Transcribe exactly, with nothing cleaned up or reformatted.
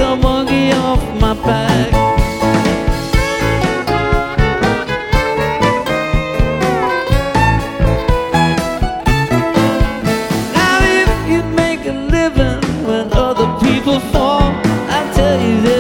a monkey off my back. Now if you make a living when other people fall, I tell you this.